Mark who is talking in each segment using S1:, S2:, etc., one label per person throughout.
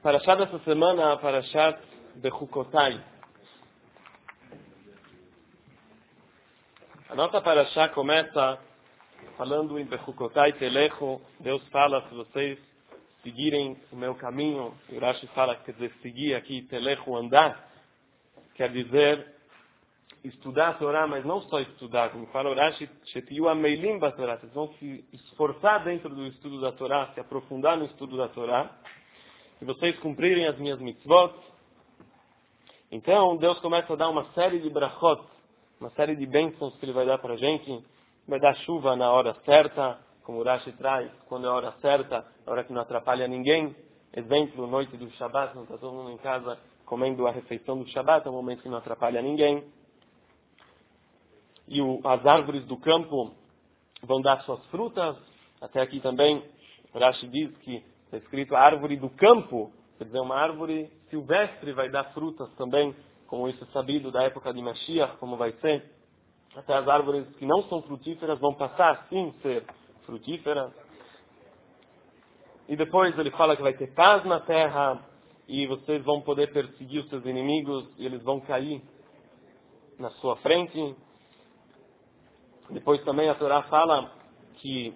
S1: Parashá dessa semana, a Parashá Bechukotai. A nossa Parashá começa falando em Bechukotai Telecho. Deus fala, se vocês seguirem o meu caminho, o Rashi fala, quer dizer, seguir aqui, Telecho, andar, quer dizer estudar a Torá, mas não só estudar, como fala o Rashi, Shetiu Ameilim Batorá, vocês vão se esforçar dentro do estudo da Torá, se aprofundar no estudo da Torá, e vocês cumprirem as minhas mitzvot. Então, Deus começa a dar uma série de brachot, uma série de bênçãos que Ele vai dar para a gente. Vai dar chuva na hora certa, como o Rashi traz, quando é a hora certa, a hora que não atrapalha ninguém. Exemplo, noite do Shabat, não está todo mundo em casa comendo a refeição do Shabat, é um momento que não atrapalha ninguém. E as árvores do campo vão dar suas frutas. Até aqui também, o Rashi diz que está escrito a árvore do campo, quer dizer, uma árvore silvestre vai dar frutas também, como isso é sabido da época de Mashiach, como vai ser. Até as árvores que não são frutíferas vão passar, sim, ser frutíferas. E depois ele fala que vai ter paz na terra, e vocês vão poder perseguir os seus inimigos, e eles vão cair na sua frente. Depois também a Torá fala que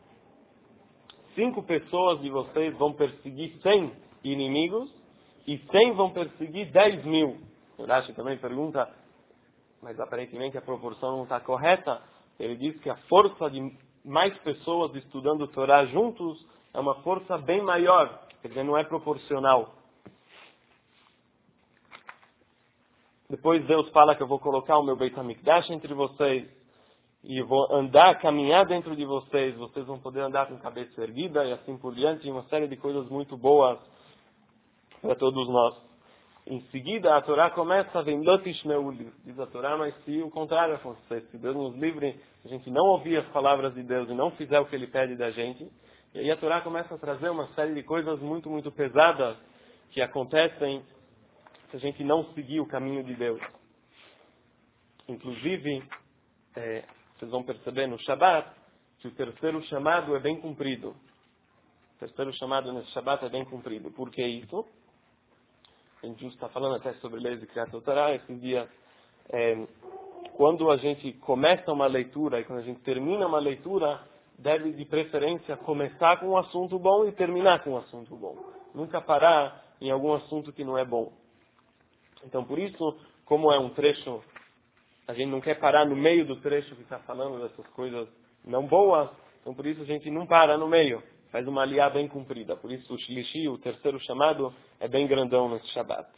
S1: 5 pessoas de vocês vão perseguir 100 inimigos e 100 vão perseguir 10.000. O Rashi também pergunta, mas aparentemente a proporção não está correta. Ele diz que a força de mais pessoas estudando a Torá juntos é uma força bem maior, quer dizer, não é proporcional. Depois Deus fala que eu vou colocar o meu Beit HaMikdash entre vocês, e eu vou andar, caminhar dentro de vocês, vocês vão poder andar com cabeça erguida e assim por diante, e uma série de coisas muito boas para todos nós. Em seguida, a Torá começa, diz a Torá, mas se o contrário acontecer, se Deus nos livre, a gente não ouvir as palavras de Deus e não fizer o que Ele pede da gente, e aí a Torá começa a trazer uma série de coisas muito, muito pesadas que acontecem se a gente não seguir o caminho de Deus. Inclusive, vocês vão perceber no Shabat que o terceiro chamado é bem cumprido. O terceiro chamado nesse Shabat é bem cumprido. Por que isso? A gente está falando até sobre leis de Kriyat Torah esses dias. Quando a gente começa uma leitura e quando a gente termina uma leitura, deve de preferência começar com um assunto bom e terminar com um assunto bom. Nunca parar em algum assunto que não é bom. Então, por isso, como é um trecho, a gente não quer parar no meio do trecho que está falando dessas coisas não boas, então por isso a gente não para no meio, faz uma aliá bem comprida. Por isso o Shlishi, o terceiro chamado, é bem grandão nesse Shabbat.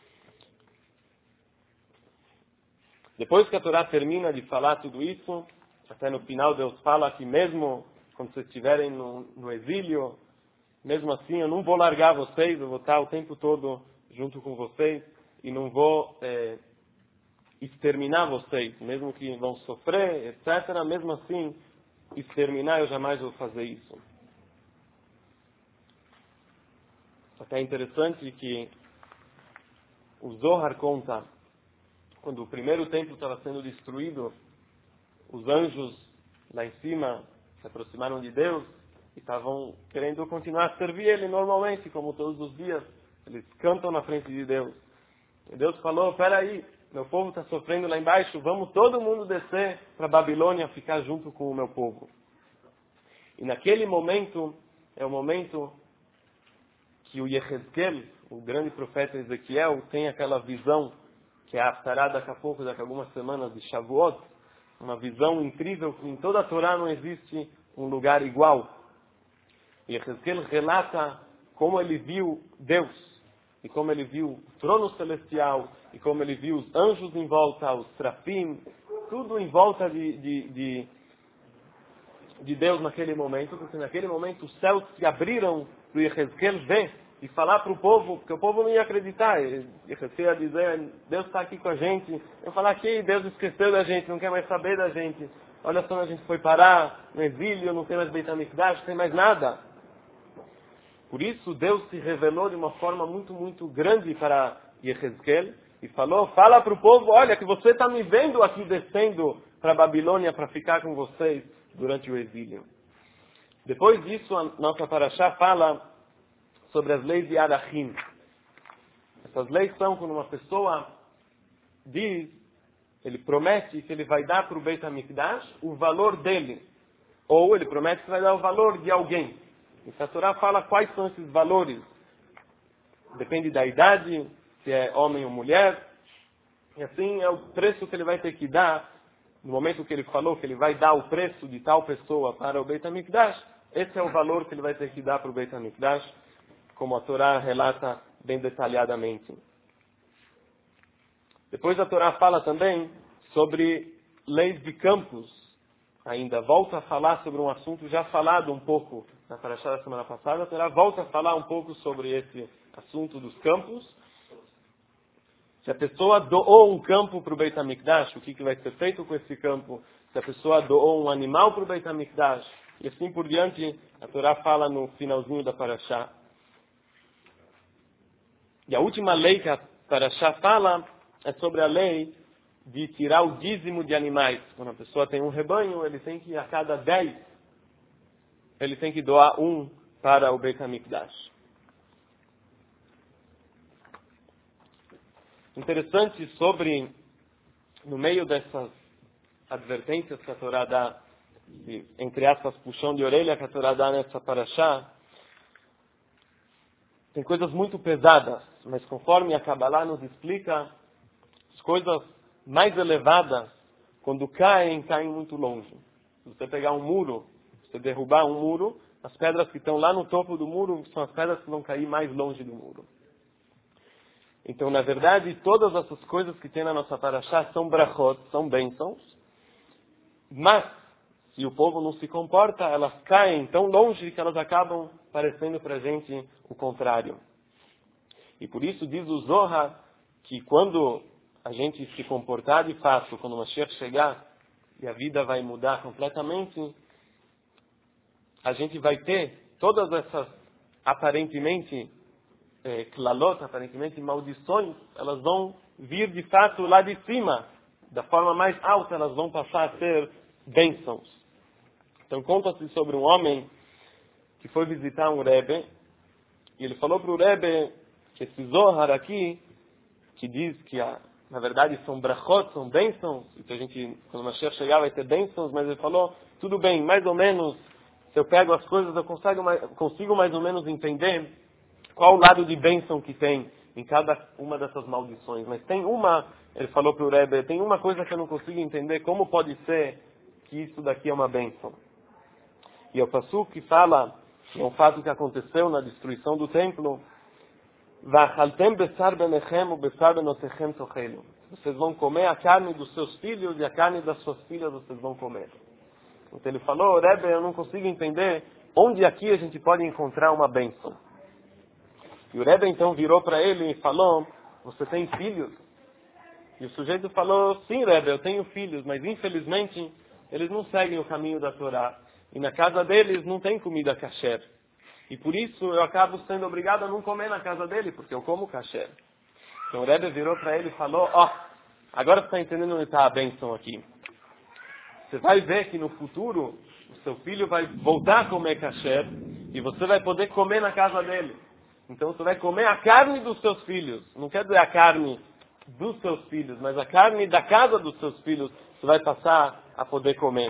S1: Depois que a Torá termina de falar tudo isso, até no final Deus fala que mesmo quando vocês estiverem no exílio, mesmo assim eu não vou largar vocês, eu vou estar o tempo todo junto com vocês e não vou exterminar vocês, mesmo que vão sofrer, etc. Mesmo assim, exterminar eu jamais vou fazer isso. Até é interessante que o Zohar conta, quando o primeiro templo estava sendo destruído, os anjos lá em cima se aproximaram de Deus e estavam querendo continuar a servir Ele normalmente, como todos os dias. Eles cantam na frente de Deus. E Deus falou, peraí, meu povo está sofrendo lá embaixo, vamos todo mundo descer para a Babilônia ficar junto com o meu povo. E naquele momento, é o momento que o Yehezkel, o grande profeta Ezequiel, tem aquela visão, que é a Haftará daqui a pouco, daqui a algumas semanas de Shavuot, uma visão incrível, que em toda a Torá não existe um lugar igual. Yehezkel relata como ele viu Deus, e como ele viu o trono celestial, e como ele viu os anjos em volta, os trafim, tudo em volta de Deus naquele momento, porque naquele momento os céus se abriram para o Yehezkel ver e falar para o povo, porque o povo não ia acreditar. Yehezkel ia dizer, Deus está aqui com a gente. Eu falar aqui, Deus esqueceu da gente, não quer mais saber da gente. Olha só onde a gente foi parar, no exílio, não tem mais Beit HaMikdash, não tem mais nada. Por isso Deus se revelou de uma forma muito, muito grande para Yehezkel e falou, fala para o povo, olha que você está me vendo aqui descendo para a Babilônia para ficar com vocês durante o exílio. Depois disso, a nossa Parashá fala sobre as leis de Arachim. Essas leis são quando uma pessoa diz, ele promete que ele vai dar para o Beit HaMikdash o valor dele. Ou ele promete que vai dar o valor de alguém. E a Torá fala quais são esses valores. Depende da idade, se é homem ou mulher. E assim é o preço que ele vai ter que dar. No momento que ele falou que ele vai dar o preço de tal pessoa para o Beit HaMikdash, esse é o valor que ele vai ter que dar para o Beit HaMikdash, como a Torá relata bem detalhadamente. Depois a Torá fala também sobre leis de campos. Ainda volta a falar sobre um assunto já falado um pouco na Parashá da semana passada. A Torá volta a falar um pouco sobre esse assunto dos campos. Se a pessoa doou um campo para o Beit HaMikdash, o que vai ser feito com esse campo? Se a pessoa doou um animal para o Beit HaMikdash, e assim por diante, a Torá fala no finalzinho da Parashá. E a última lei que a Parashá fala é sobre a lei de tirar o dízimo de animais. Quando a pessoa tem um rebanho, ele tem que, a cada 10, ele tem que doar um para o Beit HaMikdash. Interessante sobre, no meio dessas advertências que a Torá dá, entre aspas, puxão de orelha que a Torá dá nessa Parashá, tem coisas muito pesadas, mas conforme a Kabbalah nos explica, as coisas mais elevadas, quando caem muito longe. Se você pegar um muro, se você derrubar um muro, as pedras que estão lá no topo do muro são as pedras que vão cair mais longe do muro. Então, na verdade, todas essas coisas que tem na nossa Parashá são brachot, são bênçãos, mas, se o povo não se comporta, elas caem tão longe que elas acabam parecendo para a gente o contrário. E por isso diz o Zohar que quando a gente se comportar de fato, quando o Mashiach chegar e a vida vai mudar completamente, a gente vai ter todas essas aparentemente klalot, aparentemente maldições, elas vão vir de fato lá de cima, da forma mais alta, elas vão passar a ser bênçãos. Então conta-se sobre um homem que foi visitar um Rebbe, e ele falou para o Rebbe que esse Zohar aqui, que diz que na verdade são brachot, são bênçãos, e que a gente, quando o Mashiach chegar, vai ter bênçãos, mas ele falou, tudo bem, mais ou menos, se eu pego as coisas, eu consigo mais ou menos entender qual o lado de bênção que tem em cada uma dessas maldições. Mas tem uma, ele falou para o Rebbe, tem uma coisa que eu não consigo entender, como pode ser que isso daqui é uma bênção. E o Pasuk que fala, é um fato que aconteceu na destruição do templo, vocês vão comer a carne dos seus filhos e a carne das suas filhas vocês vão comer. Então ele falou, Rebbe, eu não consigo entender onde aqui a gente pode encontrar uma bênção. E o Rebbe então virou para ele e falou, você tem filhos? E o sujeito falou, sim Rebbe, eu tenho filhos, mas infelizmente eles não seguem o caminho da Torá. E na casa deles não tem comida kasher. E por isso eu acabo sendo obrigado a não comer na casa dele, porque eu como kasher. Então o Rebbe virou para ele e falou, agora você está entendendo onde está a bênção aqui. Você vai ver que no futuro o seu filho vai voltar a comer kasher e você vai poder comer na casa dele. Então você vai comer a carne dos seus filhos. Não quer dizer a carne dos seus filhos, mas a carne da casa dos seus filhos você vai passar a poder comer.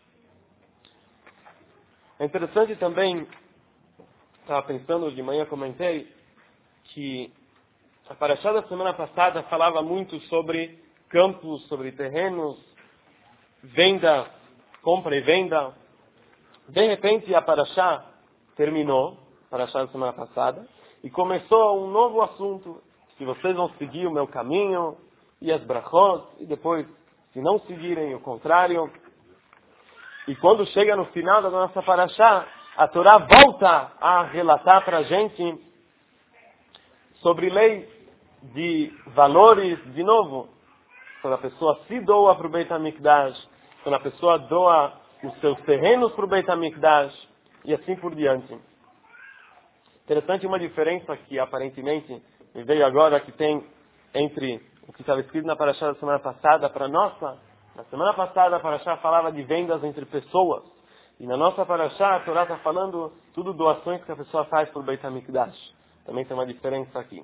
S1: É interessante também, estava pensando de manhã, comentei, que a Parashá da semana passada falava muito sobre campos, sobre terrenos, venda, compra e venda. De repente a Parashá terminou, a Parashá da semana passada, e começou um novo assunto, se vocês vão seguir o meu caminho, e as brachot, e depois, se não seguirem o contrário. E quando chega no final da nossa Parashá, a Torá volta a relatar para a gente sobre leis de valores, de novo, quando a pessoa se doa para o Beit HaMikdash, quando a pessoa doa os seus terrenos para o Beit HaMikdash, e assim por diante. Interessante uma diferença que aparentemente me veio agora, que tem entre o que estava escrito na Parashá da semana passada para a nossa. Na semana passada a Parashá falava de vendas entre pessoas. E na nossa Parashá, a Torá está falando tudo doações que a pessoa faz para o Beit HaMikdash. Também tem uma diferença aqui.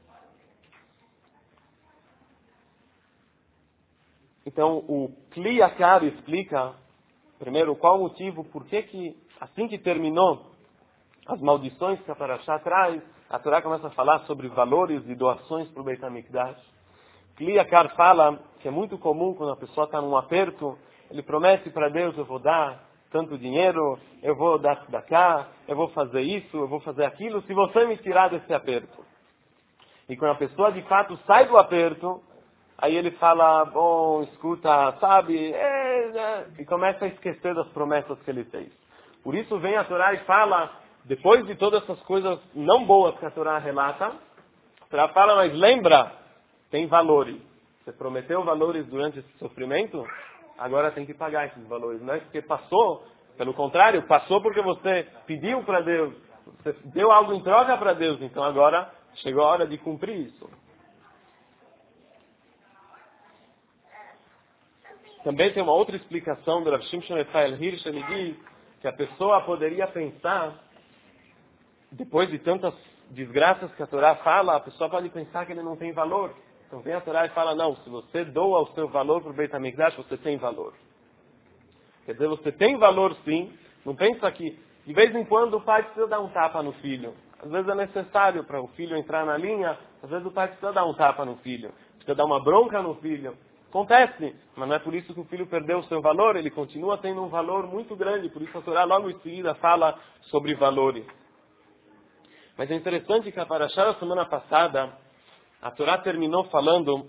S1: Então, o Kli Yakar explica, primeiro, qual o motivo, por que assim que terminou as maldições que a Parashá traz, a Torá começa a falar sobre valores e doações para o Beit HaMikdash. Kli Yakar fala que é muito comum quando a pessoa está num aperto, ele promete para Deus, eu vou dar tanto dinheiro, eu vou dar da cá, eu vou fazer isso, eu vou fazer aquilo, se você me tirar desse aperto. E quando a pessoa de fato sai do aperto, aí ele fala, bom, escuta, sabe, e começa a esquecer das promessas que ele fez. Por isso vem a Torá e fala, depois de todas essas coisas não boas que a Torá relata, a Torá fala, mas lembra, tem valores. Você prometeu valores durante esse sofrimento, agora tem que pagar esses valores. Não é porque passou, pelo contrário, passou porque você pediu para Deus, você deu algo em troca para Deus, então agora chegou a hora de cumprir isso. Também tem uma outra explicação do Rav Shimshon Raphael Hirsch, ele diz que a pessoa poderia pensar, depois de tantas desgraças que a Torá fala, a pessoa pode pensar que ele não tem valor. Então vem a Torá e fala, não, se você doa o seu valor para o Beit HaMikdash, você tem valor. Quer dizer, você tem valor sim, não pensa que de vez em quando o pai precisa dar um tapa no filho. Às vezes é necessário para o filho entrar na linha, às vezes o pai precisa dar um tapa no filho, precisa dar uma bronca no filho. Acontece, mas não é por isso que o filho perdeu o seu valor, ele continua tendo um valor muito grande, por isso a Torá logo em seguida fala sobre valores. Mas é interessante que a Parashá da semana passada, a Torá terminou falando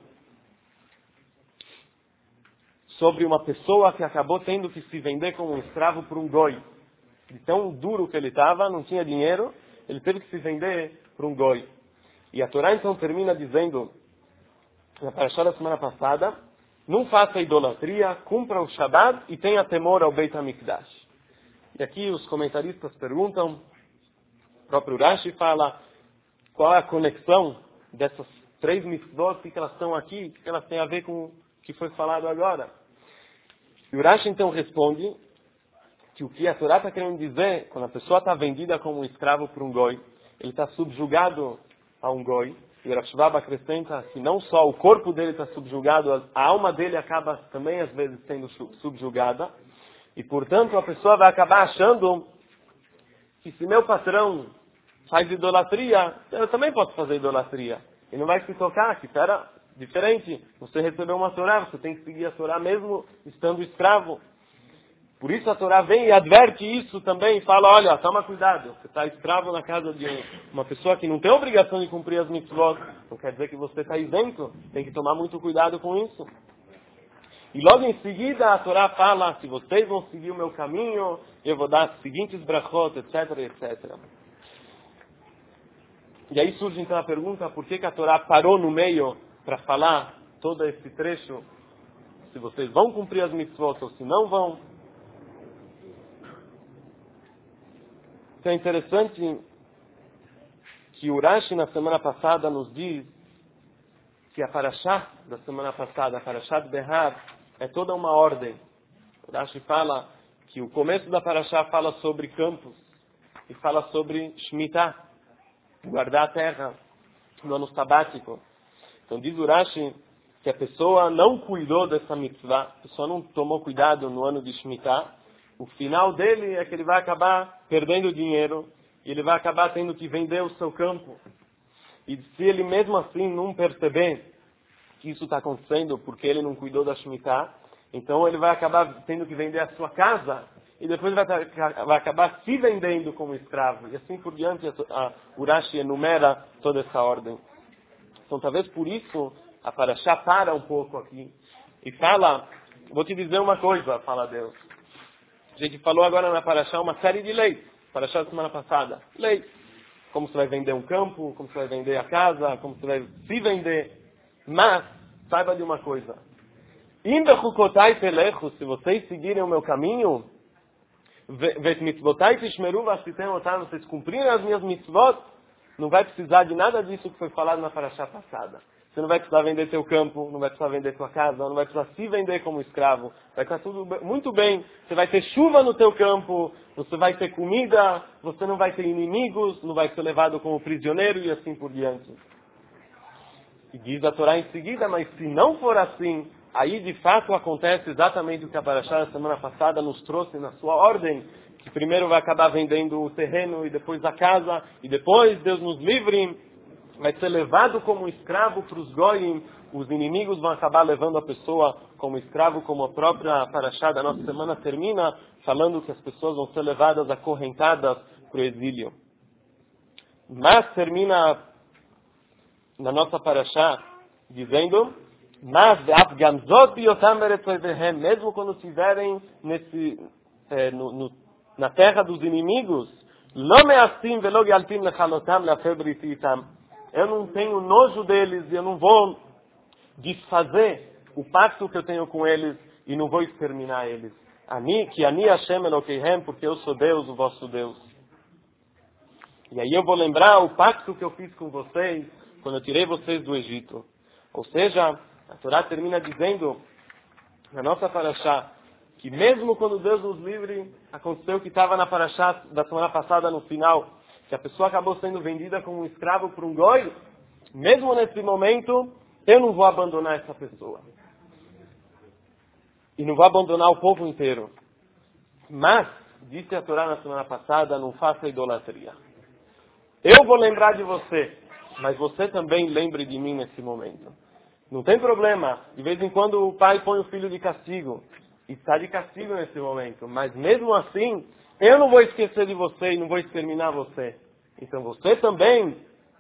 S1: sobre uma pessoa que acabou tendo que se vender como um escravo por um goi. De tão duro que ele estava, não tinha dinheiro, ele teve que se vender por um goi. E a Torá então termina dizendo, na Parashá da semana passada, não faça idolatria, cumpra o Shabbat e tenha temor ao Beit HaMikdash. E aqui os comentaristas perguntam, o próprio Rashi fala, qual é a conexão dessas 3 mitzvot, que elas estão aqui, que elas têm a ver com o que foi falado agora. E o Rashi então responde que o que a Torá está querendo dizer, quando a pessoa está vendida como um escravo por um goi, ele está subjugado a um goi, e o Rav Shvab acrescenta que não só o corpo dele está subjugado, a alma dele acaba também às vezes sendo subjugada, e portanto a pessoa vai acabar achando que se meu patrão faz idolatria, eu também posso fazer idolatria. E não vai se tocar, que era diferente. Você recebeu uma Torá, você tem que seguir a Torá mesmo estando escravo. Por isso a Torá vem e adverte isso também, e fala, olha, toma cuidado, você está escravo na casa de uma pessoa que não tem obrigação de cumprir as mitzvot, não quer dizer que você está isento, tem que tomar muito cuidado com isso. E logo em seguida a Torá fala, se vocês vão seguir o meu caminho, eu vou dar as seguintes brachot, etc, etc. E aí surge então a pergunta, por que a Torá parou no meio para falar todo esse trecho, se vocês vão cumprir as mitzvot ou se não vão? Então é interessante que o Rashi na semana passada nos diz que a Parashá da semana passada, a Parashá de Behar, é toda uma ordem. O Rashi fala que o começo da Parashá fala sobre campos e fala sobre Shemitah, guardar a terra no ano sabático. Então diz o Rashi que a pessoa não cuidou dessa mitzvah, a pessoa não tomou cuidado no ano de Shemitah, o final dele é que ele vai acabar perdendo dinheiro e ele vai acabar tendo que vender o seu campo. E se ele mesmo assim não perceber que isso está acontecendo porque ele não cuidou da Shemitah, então ele vai acabar tendo que vender a sua casa e depois vai acabar se vendendo como escravo. E assim por diante, o Rashi enumera toda essa ordem. Então talvez por isso a Parashá para um pouco aqui e fala, vou te dizer uma coisa, fala Deus. A gente falou agora na Parashá uma série de leis. Parashá da semana passada. Leis. Como você vai vender um campo, como você vai vender a casa, como você vai se vender. Mas, saiba de uma coisa. Se vocês seguirem o meu caminho, vocês cumprirem as minhas mitzvot, não vai precisar de nada disso que foi falado na Parashá passada. Você não vai precisar vender teu campo, não vai precisar vender tua casa, não vai precisar se vender como escravo. Vai estar tudo muito bem. Você vai ter chuva no teu campo, você vai ter comida, você não vai ter inimigos, não vai ser levado como prisioneiro e assim por diante. E diz a Torá em seguida, mas se não for assim, aí de fato acontece exatamente o que a Parashá na semana passada nos trouxe na sua ordem, que primeiro vai acabar vendendo o terreno e depois a casa, e depois Deus nos livre, vai ser levado como escravo para os goyim, os inimigos vão acabar levando a pessoa como escravo, como a própria Parashá da nossa semana termina, falando que as pessoas vão ser levadas acorrentadas para o exílio. Mas termina na nossa Parashá dizendo, mas mesmo quando estiverem na terra dos inimigos, eu não tenho nojo deles e eu não vou desfazer o pacto que eu tenho com eles e não vou exterminar eles. Ani Hashem Elokehem, porque eu sou Deus, o vosso Deus. E aí eu vou lembrar o pacto que eu fiz com vocês quando eu tirei vocês do Egito. Ou seja, a Torá termina dizendo na nossa Parashá que mesmo quando Deus nos livre, aconteceu o que estava na Parashá da semana passada no final, que a pessoa acabou sendo vendida como um escravo por um goi, mesmo nesse momento, eu não vou abandonar essa pessoa. E não vou abandonar o povo inteiro. Mas, disse a Torá na semana passada, não faça idolatria. Eu vou lembrar de você, mas você também lembre de mim nesse momento. Não tem problema. De vez em quando o pai põe o filho de castigo. E está de castigo nesse momento. Mas mesmo assim, eu não vou esquecer de você e não vou exterminar você. Então você também,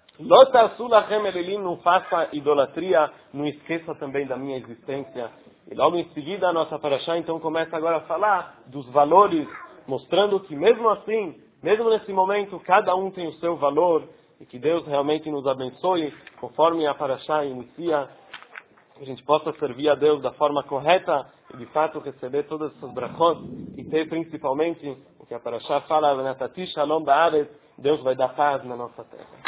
S1: não faça idolatria, não esqueça também da minha existência. E logo em seguida a nossa Parashá então começa agora a falar dos valores, mostrando que mesmo assim, mesmo nesse momento, cada um tem o seu valor e que Deus realmente nos abençoe, conforme a Parashá inicia, que a gente possa servir a Deus da forma correta e de fato receber todas essas brachot e ter principalmente o que a Parashá fala, Shalom Ba'aretz, Deus vai dar paz na nossa terra.